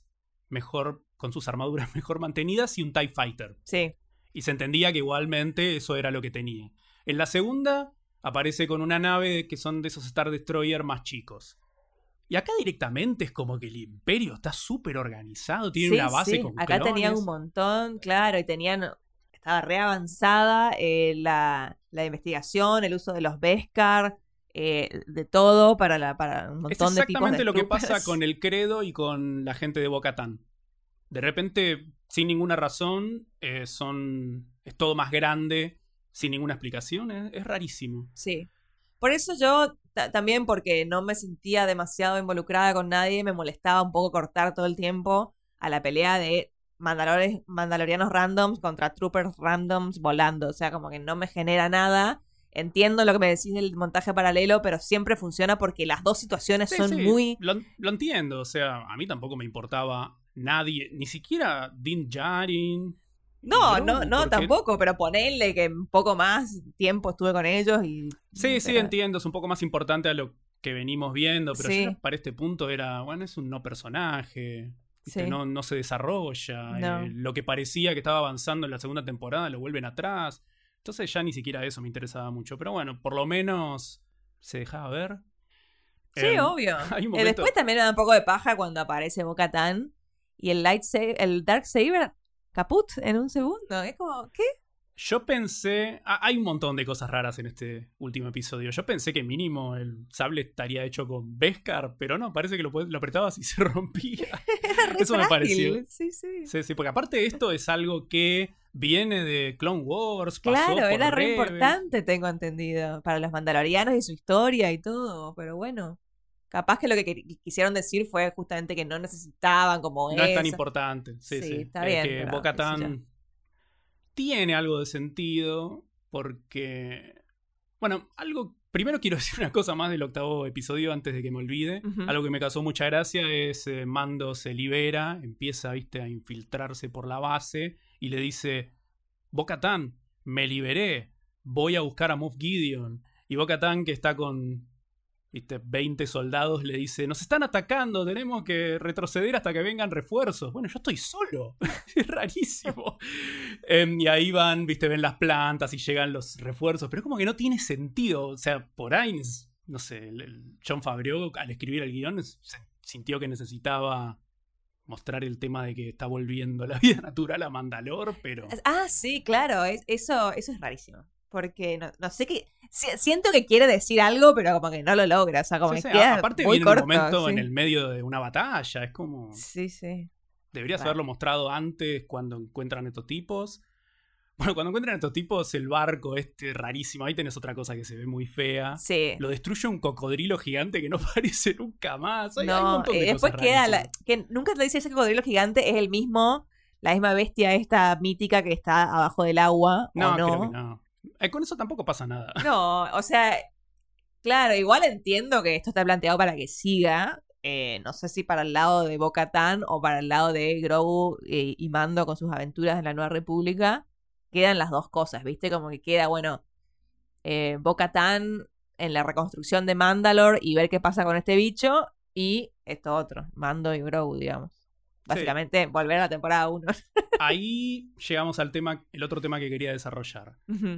con sus armaduras mejor mantenidas y un TIE Fighter. Sí, Y se entendía que igualmente eso era lo que tenía. En la segunda aparece con una nave que son de esos Star Destroyer más chicos. Y acá directamente es como que el Imperio está súper organizado, tiene sí, una base sí. con Acá clones. tenían un montón, claro, y estaba re avanzada la investigación, el uso de los Beskar, de todo para un montón Es de tipos exactamente de lo que troopers. pasa con el Credo y con la gente de Bo-Katan. De repente, sin ninguna razón, es todo más grande, sin ninguna explicación. Es rarísimo. Sí. Por eso yo también, porque no me sentía demasiado involucrada con nadie, me molestaba un poco cortar todo el tiempo a la pelea de mandalorianos randoms contra troopers randoms volando. O sea, como que no me genera nada. Entiendo lo que me decís del montaje paralelo, pero siempre funciona porque las dos situaciones Sí, son sí, muy... Lo entiendo, o sea, a mí tampoco me importaba nadie, ni siquiera Din Djarin. No, y Grogu, no, porque- tampoco, pero ponele que un poco más tiempo estuve con ellos y... Sí, sí, pero- entiendo, es un poco más importante a lo que venimos viendo, pero Sí. ya para este punto era, bueno, es un no personaje, ¿viste? Sí. No se desarrolla, No. lo que parecía que estaba avanzando en la segunda temporada lo vuelven atrás, entonces ya ni siquiera eso me interesaba mucho, pero bueno, por lo menos se dejaba ver. Sí, obvio. hay un momento- Después también me da un poco de paja cuando aparece Bo-Katan y el Darksaber caput en un segundo. Es como, ¿qué? Yo pensé. Hay un montón de cosas raras en este último episodio. Yo pensé que mínimo el sable estaría hecho con Beskar, pero no, parece que lo apretabas y se rompía. Era re Eso me frágil. pareció. Sí, sí. Sí, sí, porque aparte esto es algo que viene de Clone Wars. Pasó Claro, por era re Rebels. importante, tengo entendido, para los mandalorianos y su historia y todo, pero bueno. Capaz que lo que quisieron decir fue justamente que no necesitaban como No es tan eso. importante. Sí, Sí, sí. está bien, Que pero Bo-Katan qué sé tiene algo de sentido porque. Bueno, primero quiero decir una cosa más del 8º episodio antes de que me olvide. Ujú. Algo que me causó mucha gracia es Mando se libera, empieza, viste, a infiltrarse por la base y le dice: Bo-Katan, me liberé, voy a buscar a Moff Gideon. Y Bo-Katan, que está con viste, 20 soldados le dice, nos están atacando, tenemos que retroceder hasta que vengan refuerzos. Bueno, yo estoy solo. Es rarísimo. Y ahí van, viste, ven las plantas y llegan los refuerzos, pero es como que no tiene sentido. O sea, por ahí, no sé, el Jon Favreau al escribir el guión sintió que necesitaba mostrar el tema de que está volviendo la vida natural a Mandalor, pero... Ah, sí, claro, eso es rarísimo. Porque no sé qué... Siento que quiere decir algo, pero como que no lo logra. O sea, como Sí, que sí, queda aparte muy viene corto, un momento sí. en el medio de una batalla, es como... Sí, sí. Deberías Bueno. haberlo mostrado antes cuando encuentran estos tipos. Bueno, cuando encuentran estos tipos, el barco rarísimo, ahí tenés otra cosa que se ve muy fea. Sí. Lo destruye un cocodrilo gigante que no aparece nunca más. Hay un No, montón de después cosas queda rarísimas. que nunca te dice ese cocodrilo gigante, es la misma bestia esta mítica que está abajo del agua, No, ¿o no? creo que no. Con eso tampoco pasa nada. No, o sea, claro, igual entiendo que esto está planteado para que siga. No sé si para el lado de Bo-Katan o para el lado de Grogu y Mando con sus aventuras en la Nueva República. Quedan las dos cosas, ¿viste? Como que queda, bueno, Bo-Katan en la reconstrucción de Mandalore y ver qué pasa con este bicho. Y esto otro, Mando y Grogu, digamos. Básicamente, volver a la temporada 1. Ahí llegamos al el otro tema que quería desarrollar. Ujú.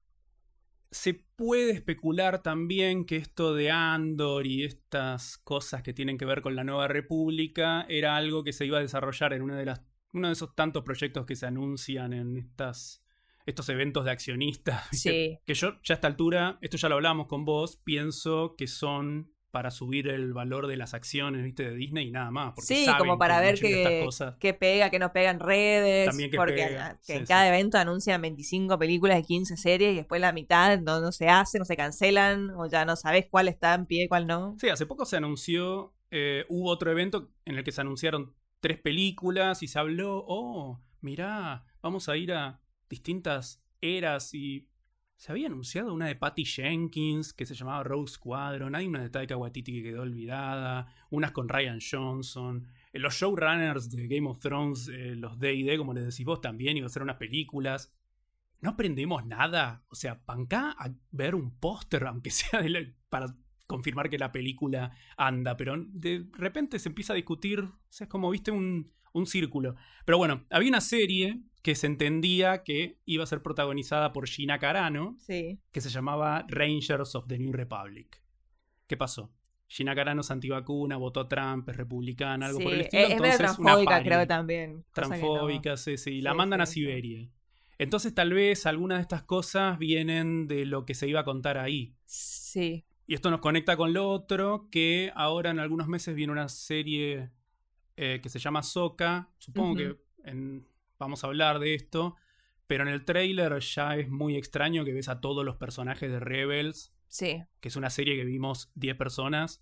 Se puede especular también que esto de Andor y estas cosas que tienen que ver con la Nueva República era algo que se iba a desarrollar en uno de esos tantos proyectos que se anuncian en estos eventos de accionistas. ¿viste? Sí. Que yo ya a esta altura, esto ya lo hablamos con vos, pienso que son para subir el valor de las acciones, ¿viste? De Disney y nada más. Porque Sí, saben como para que la ver mayoría de estas cosas qué pega, qué no pega en redes. también que porque pega. que Sí, en sí. cada evento anuncian 25 películas y 15 series y después la mitad no se hace, no se cancelan, o ya no sabes cuál está en pie y cuál no. Sí, hace poco se anunció, hubo otro evento en el que se anunciaron 3 películas y se habló, mirá, vamos a ir a distintas eras y se había anunciado una de Patty Jenkins que se llamaba Rogue Squadron, hay una de Taika Waititi que quedó olvidada, unas con Rian Johnson, los showrunners de Game of Thrones, los D&D, como les decís vos, también iban a ser unas películas. No aprendemos nada, o sea, pancá a ver un póster, aunque sea para confirmar que la película anda, pero de repente se empieza a discutir, o sea, es como, viste, un círculo. Pero bueno, había una serie que se entendía que iba a ser protagonizada por Gina Carano, Sí. que se llamaba Rangers of the New Republic. ¿Qué pasó? Gina Carano es antivacuna, votó a Trump, es republicana, algo Sí, por el estilo. es medio Entonces, una transfóbica, paria. creo que también. cosa que no. Transfóbica, sí. La Sí, mandan a sí. Siberia. Entonces, tal vez algunas de estas cosas vienen de lo que se iba a contar ahí. Sí. Y esto nos conecta con lo otro, que ahora en algunos meses viene una serie que se llama Ahsoka. Supongo Ujú. que vamos a hablar de esto. Pero en el tráiler ya es muy extraño que ves a todos los personajes de Rebels, Sí. que es una serie que vimos 10 personas.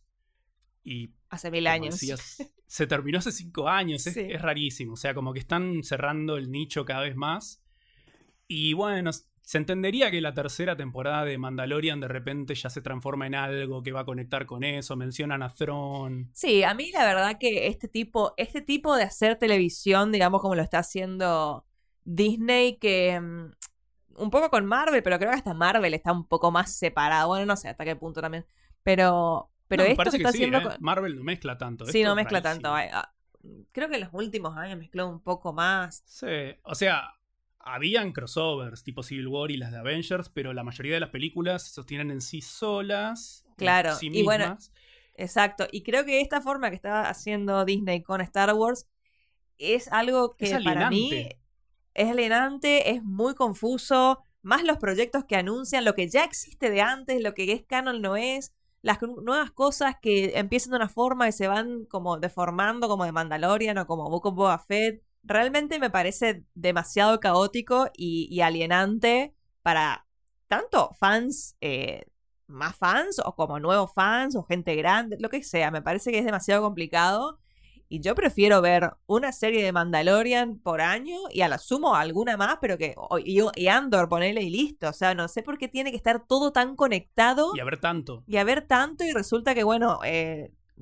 Y Hace 1000 como años. decías, se terminó hace 5 años. Sí. Es rarísimo. O sea, como que están cerrando el nicho cada vez más. Y bueno, se entendería que la tercera temporada de Mandalorian de repente ya se transforma en algo que va a conectar con eso. Mencionan a Thrawn. Sí, a mí la verdad que este tipo de hacer televisión, digamos como lo está haciendo Disney, que un poco con Marvel, pero creo que hasta Marvel está un poco más separado. Bueno, no sé hasta qué punto también. Pero No, me esto parece que que está sí, haciendo... Marvel no mezcla tanto. Sí, Esto no es mezcla rarísimo. tanto. Creo que en los últimos años mezcló un poco más. Sí, o sea, habían crossovers tipo Civil War y las de Avengers, pero la mayoría de las películas se sostienen en sí solas. Claro, en sí y bueno, mismas. exacto. Y creo que esta forma que está haciendo Disney con Star Wars es algo que Es para mí alienante. es alienante, es muy confuso. Más los proyectos que anuncian, lo que ya existe de antes, lo que es canon no es, las nuevas cosas que empiezan de una forma y se van como deformando, como de Mandalorian o como Book of Boba Fett. Realmente me parece demasiado caótico y alienante para tanto fans, más fans, o como nuevos fans, o gente grande, lo que sea. Me parece que es demasiado complicado. Y yo prefiero ver una serie de Mandalorian por año y a la sumo alguna más, pero y Andor, ponele y listo. O sea, no sé por qué tiene que estar todo tan conectado Y a ver tanto. y a ver tanto y resulta que, bueno,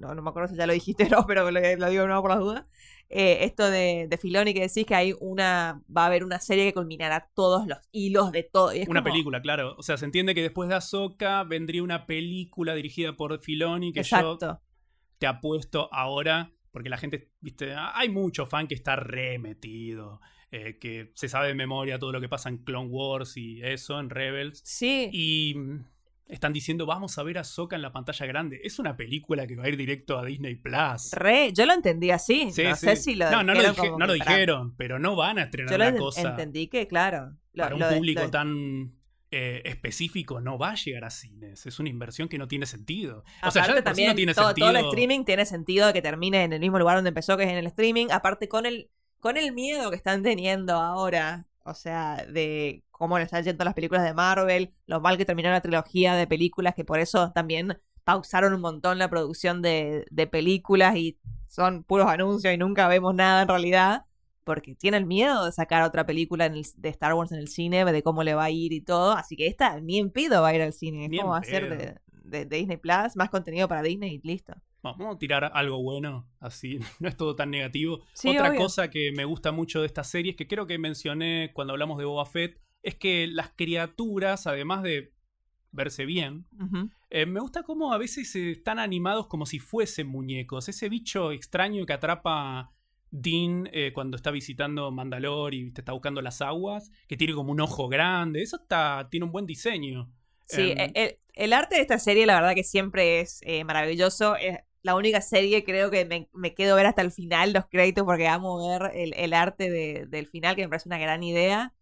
no me acuerdo si ya lo dijiste o no, pero lo digo no por las dudas, esto de Filoni que decís que va a haber una serie que culminará todos los hilos de todo. Y es una como, película, claro. O sea, se entiende que después de Ahsoka vendría una película dirigida por Filoni que exacto. yo te apuesto ahora, porque la gente, viste, hay mucho fan que está remetido, que se sabe de memoria todo lo que pasa en Clone Wars y eso, en Rebels. Sí. Y están diciendo, vamos a ver a Ahsoka en la pantalla grande. Es una película que va a ir directo a Disney Plus. Yo lo entendí así. Sí, no sí. sé si lo no dijeron. lo dijeron, pero no van a estrenar la cosa. Entendí que, claro. Para un público tan específico no va a llegar a cines. Es una inversión que no tiene sentido. O sea, ya de por sí no tiene sentido. Todo el streaming tiene sentido que termine en el mismo lugar donde empezó, que es en el streaming. Aparte, con el miedo que están teniendo ahora, o sea, de cómo le están yendo las películas de Marvel, lo mal que terminó la trilogía de películas, que por eso también pausaron un montón la producción de películas y son puros anuncios y nunca vemos nada en realidad. Porque tienen miedo de sacar otra película de Star Wars en el cine, de cómo le va a ir y todo. Así que esta ni en pedo va a ir al cine. Es como va a ser de Disney Plus, más contenido para Disney y listo. Vamos a tirar algo bueno, así no es todo tan negativo. Sí, otra obvio. cosa que me gusta mucho de esta serie, es que creo que mencioné cuando hablamos de Boba Fett, es que las criaturas, además de verse bien, me gusta cómo a veces están animados como si fuesen muñecos. Ese bicho extraño que atrapa Dean cuando está visitando Mandalore y te está buscando las aguas, que tiene como un ojo grande, eso tiene un buen diseño. Sí, el arte de esta serie la verdad que siempre es maravilloso. Es la única serie creo que me quedo ver hasta el final, los créditos, porque amo ver el arte del final, que me parece una gran idea.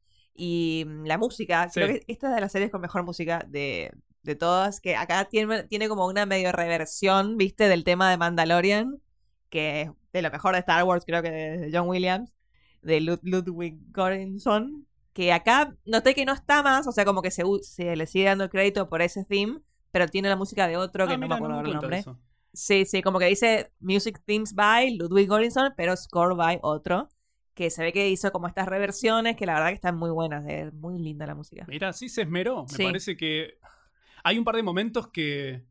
Y la música, Sí. creo que esta es de las series con mejor música de todas, que acá tiene como una medio reversión, ¿viste? Del tema de Mandalorian, que es de lo mejor de Star Wars, creo que de John Williams, de Ludwig Göransson, que acá noté que no está más, o sea, como que se le sigue dando el crédito por ese theme, pero tiene la música de otro que no me acuerdo el nombre. Eso. Sí, como que dice Music Themes by Ludwig Göransson, pero Score by otro, que se ve que hizo como estas reversiones, que la verdad que están muy buenas, es muy linda la música. Mira, sí se esmeró. Me Sí. parece que hay un par de momentos que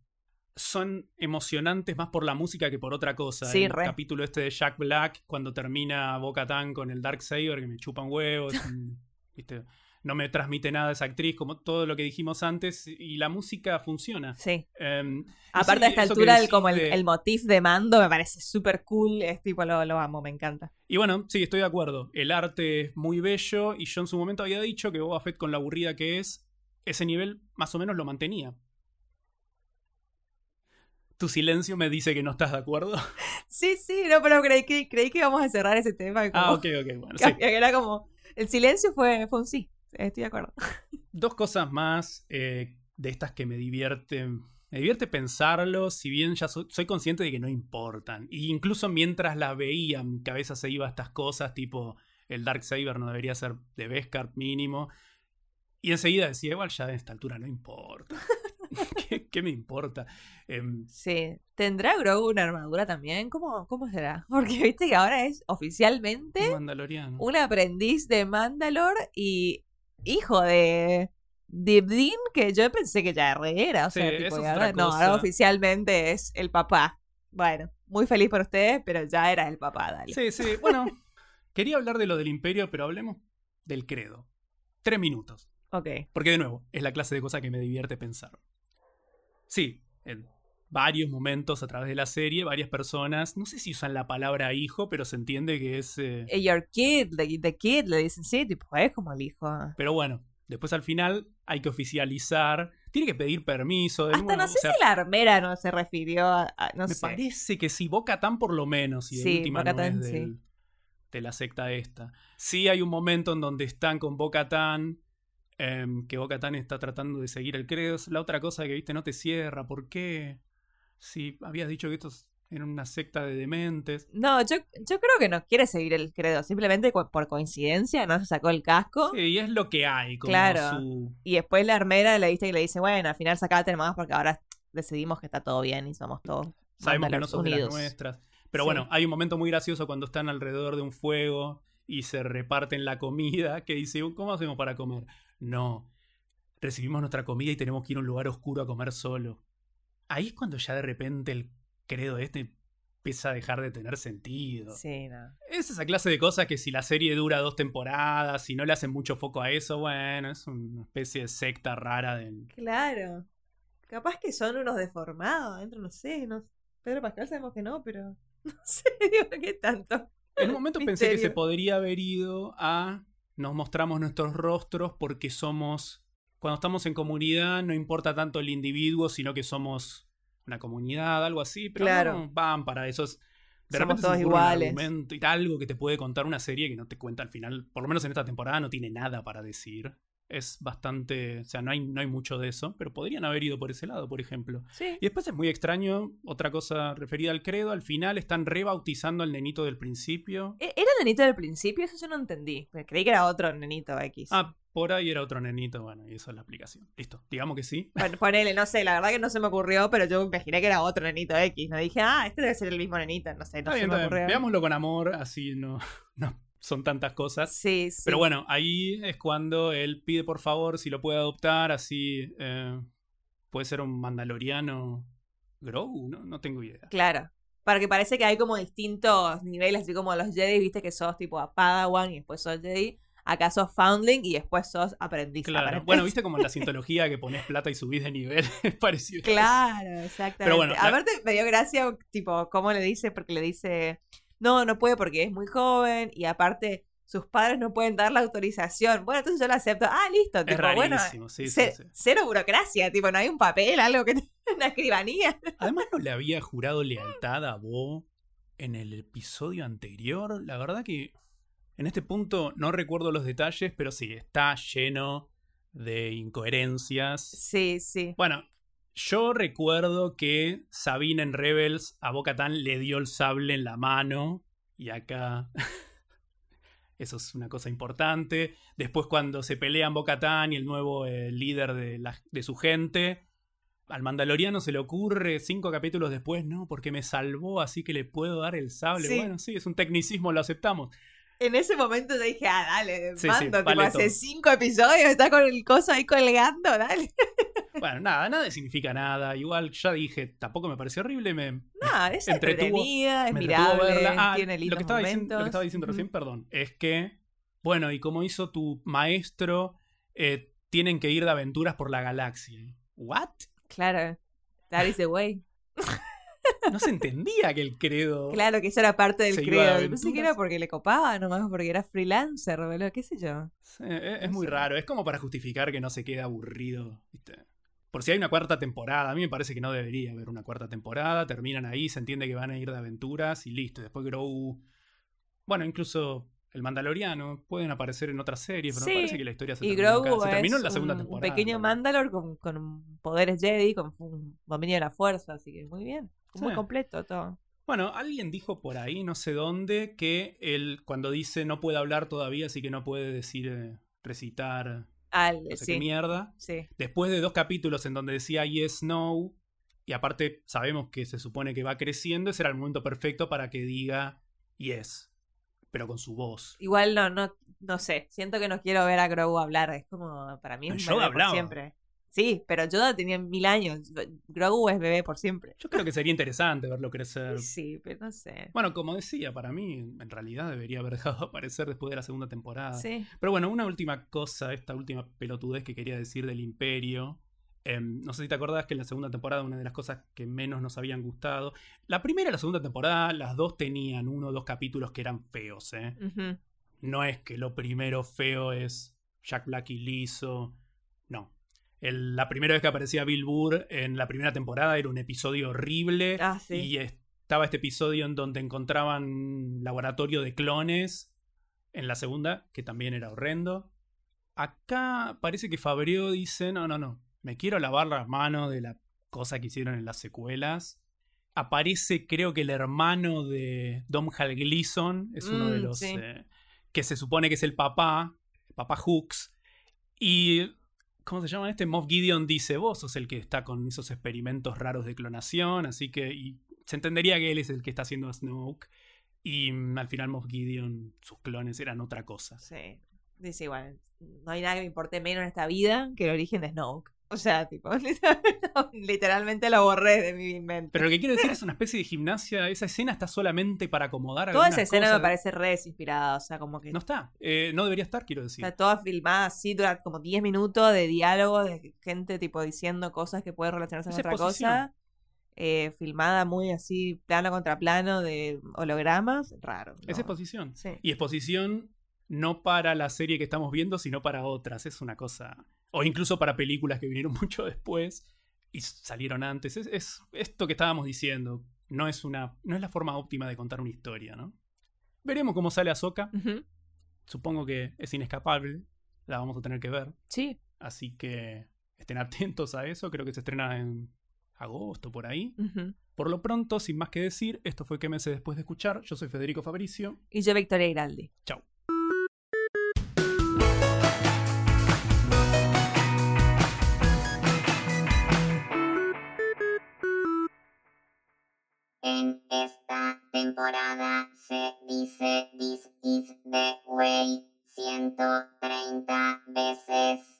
son emocionantes más por la música que por otra cosa. Sí, el re. capítulo este de Jack Black, cuando termina Bo-Katan con el Darksaber, que me chupan huevos, ¿viste? No me transmite nada esa actriz, como todo lo que dijimos antes, y la música funciona. Sí. Y Aparte sí, a esta eso que altura decís como de- el motif de Mando me parece súper cool, es tipo lo amo, me encanta. Y bueno, sí, estoy de acuerdo. El arte es muy bello, y yo en su momento había dicho que Boba Fett, con lo aburrida que es, ese nivel más o menos lo mantenía. Tu silencio me dice que no estás de acuerdo. Sí, no, pero creí que íbamos a cerrar ese tema. Como, Ok, bueno. que Sí. era como, el silencio fue un sí, estoy de acuerdo. Dos cosas más de estas que me divierten. Me divierte pensarlo, si bien ya soy consciente de que no importan. Y incluso mientras las veía, mi cabeza se iba a estas cosas, tipo el Darksaber no debería ser de Beskar mínimo. Y enseguida decía, igual ya a esta altura no importa. ¿Qué me importa? Sí. ¿Tendrá Grogu una armadura también? ¿Cómo será? Porque viste que ahora es oficialmente Mandaloriano. un aprendiz de Mandalore y hijo de Dean, que yo pensé que ya era. O Sí, sea, eso tipo, es y otra ahora, no, cosa. ahora oficialmente es el papá. Bueno, muy feliz por ustedes, pero ya era el papá, dale. Sí, bueno. Quería hablar de lo del Imperio, pero hablemos del credo. 3 minutos. Ok. Porque de nuevo, es la clase de cosa que me divierte pensar. Sí, en varios momentos a través de la serie, varias personas, no sé si usan la palabra hijo, pero se entiende que es... Your kid, the kid, le dicen, sí, tipo, es como el hijo. Pero bueno, después al final hay que oficializar, tiene que pedir permiso. De Hasta nuevo, no sé o sea, si la armera no se refirió no me sé. parece que sí, Bo-Katan por lo menos, y de Sí, última no Bo-Katan, es sí. de la secta esta. Sí hay un momento en donde están con Bo-Katan, que Bo-Katan está tratando de seguir el credo. Es la otra cosa que, viste, no te cierra. ¿Por qué? Si habías dicho que estos eran una secta de dementes. No, yo creo que no quiere seguir el credo. Simplemente por coincidencia no se sacó el casco. Sí, y es lo que hay, como Claro. su... Y después la armera le dice, bueno, al final sacate nomás porque ahora decidimos que está todo bien y somos todos Sabemos que no Mandalores son de las unidos. nuestras. Pero Sí. bueno, hay un momento muy gracioso cuando están alrededor de un fuego y se reparten la comida, que dice, ¿cómo hacemos para comer? No, recibimos nuestra comida y tenemos que ir a un lugar oscuro a comer solo. Ahí es cuando ya de repente el credo este empieza a dejar de tener sentido. Sí, no. Es esa clase de cosas que si la serie dura 2 temporadas, y no le hacen mucho foco a eso, bueno, es una especie de secta rara del... Claro. Capaz que son unos deformados adentro, no sé. No... Pedro Pascal sabemos que no, pero no sé, digo, ¿qué tanto? En un momento pensé que se Misterio. podría haber ido a... Nos mostramos nuestros rostros porque somos... Cuando estamos en comunidad no importa tanto el individuo, sino que somos una comunidad, algo así, pero Claro. no van para eso. De Somos repente se todos me ocurre un iguales. argumento y algo que te puede contar una serie que no te cuenta al final. Por lo menos en esta temporada no tiene nada para decir. Es bastante... O sea, no hay mucho de eso, pero podrían haber ido por ese lado, por ejemplo. Sí. Y después es muy extraño, otra cosa referida al credo, al final están rebautizando al nenito del principio. ¿Era el nenito del principio? Eso yo no entendí. Creí que era otro nenito X. Ah, por ahí era otro nenito, bueno, y eso es la aplicación. Listo, digamos que sí. Bueno, ponele, no sé, la verdad que no se me ocurrió, pero yo imaginé que era otro nenito X. No dije, este debe ser el mismo nenito, no sé, no Está se bien, me está bien. ocurrió. Veámoslo con amor, así no son tantas cosas. Sí, sí. Pero bueno, ahí es cuando él pide por favor si lo puede adoptar, así puede ser un mandaloriano Grogu, no tengo idea. Claro. Para que parece que hay como distintos niveles, así como los Jedi, viste que sos tipo a Padawan y después sos Jedi. Acá sos Foundling y después sos aprendiz. Claro, aparentemente. bueno, viste como en la cientología que pones plata y subís de nivel, es parecido. Claro, exactamente. Pero bueno, aparte me dio gracia, tipo, cómo le dice, porque le dice, no puede porque es muy joven y aparte sus padres no pueden dar la autorización. Bueno, entonces yo la acepto. Ah, listo, tipo, Es rarísimo, bueno, sí. cero burocracia, tipo, no hay un papel, algo que una escribanía. Además no le había jurado lealtad a Bo en el episodio anterior. La verdad que en este punto no recuerdo los detalles, pero sí, está lleno de incoherencias. Sí, sí. Bueno, yo recuerdo que Sabine en Rebels a Bo-Katan le dio el sable en la mano. Y acá... Eso es una cosa importante. Después cuando se pelean Bo-Katan y el nuevo líder de su gente, al mandaloriano se le ocurre 5 capítulos después, no, porque me salvó, así que le puedo dar el sable. Sí. Bueno, sí, es un tecnicismo, lo aceptamos. En ese momento yo dije, dale, Sí, mando, sí, vale tipo, hace todo. 5 episodios, está con el coso ahí colgando, dale. Bueno, nada significa nada. Igual ya dije, tampoco me pareció horrible, No, es entretuvo- entretenida, es me entretuvo mirable, verla. tiene lindos lo que estaba momentos. diciendo Ujú. recién, perdón, es que, bueno, y como hizo tu maestro, tienen que ir de aventuras por la galaxia. ¿What? Claro, that is the way. No se entendía que el credo... Claro que eso era parte del Se iba de credo. Yo pensé que aventuras. era porque le copaba, nomás porque era freelancer, boludo, qué sé yo. Sí, es No muy sé. raro. Es como para justificar que no se quede aburrido, ¿viste? Por si hay una cuarta temporada. A mí me parece que no debería haber una cuarta temporada. Terminan ahí, se entiende que van a ir de aventuras y listo. Después Grogu... Bueno, incluso el Mandaloriano pueden aparecer en otras series, pero Sí, me parece que la historia se Y terminó Grogu acá. Se terminó es en la segunda un temporada. pequeño en realidad. Mandalor con poderes Jedi, con un dominio de la fuerza, así que muy bien. Muy Sí. completo todo. Bueno, alguien dijo por ahí, no sé dónde, que él cuando dice no puede hablar todavía, así que no puede decir, recitar, no sé qué Sí, mierda. sí. Después de 2 capítulos en donde decía yes, no, y aparte sabemos que se supone que va creciendo, ese era el momento perfecto para que diga yes, pero con su voz. Igual no sé. Siento que no quiero ver a Grogu hablar. Es como, para mí es un Yoda bebé por hablaba. siempre. Sí, pero Yoda tenía 1000 años. Grogu es bebé por siempre. Yo creo que sería interesante verlo crecer. Sí, pero no sé. Bueno, como decía, para mí en realidad debería haber dejado de aparecer después de la segunda temporada. Sí. Pero bueno, una última cosa, esta última pelotudez que quería decir del Imperio. No sé si te acordás que en la segunda temporada una de las cosas que menos nos habían gustado. La primera y la segunda temporada, las dos tenían 1 o 2 capítulos que eran feos, ¿eh? Ujú. No es que lo primero feo es Jack Black y liso. No. La primera vez que aparecía Bill Burr en la primera temporada era un episodio horrible. Ah, sí. Y estaba este episodio en donde encontraban un laboratorio de clones. En la segunda, que también era horrendo. Acá parece que Favreau dice, no. Me quiero lavar las manos de la cosa que hicieron en las secuelas. Aparece, creo que el hermano de Domhnall Gleeson. Es uno de los... Sí. que se supone que es el papá Hooks. Y... ¿Cómo se llama este? Moff Gideon dice, vos sos el que está con esos experimentos raros de clonación, así que... Y se entendería que él es el que está haciendo a Snoke. Y al final Moff Gideon, sus clones eran otra cosa. Sí. Dice igual, no hay nada que me importe menos en esta vida que el origen de Snoke. O sea, tipo, literalmente lo borré de mi mente. Pero lo que quiero decir es una especie de gimnasia. Esa escena está solamente para acomodar Toda algunas esa escena cosas. me parece re desinspirada, o sea, como que No está. No debería estar, quiero decir. está toda filmada así, dura como 10 minutos de diálogo, de gente tipo diciendo cosas que pueden relacionarse Es con otra exposición. cosa. Filmada muy así, plano contra plano de hologramas, raro. Es ¿no? exposición. Sí. Y exposición no para la serie que estamos viendo, sino para otras. Es una cosa... O incluso para películas que vinieron mucho después y salieron antes. Es esto que estábamos diciendo. No es la forma óptima de contar una historia, ¿no? Veremos cómo sale Ahsoka. Ujú. Supongo que es inescapable. La vamos a tener que ver. Sí. Así que estén atentos a eso. Creo que se estrena en agosto, por ahí. Ujú. Por lo pronto, sin más que decir, esto fue Qué meses después de escuchar. Yo soy Federico Fabricio. Y yo, Victoria Giraldi. Chau. En esta temporada se dice This is the way 130 veces.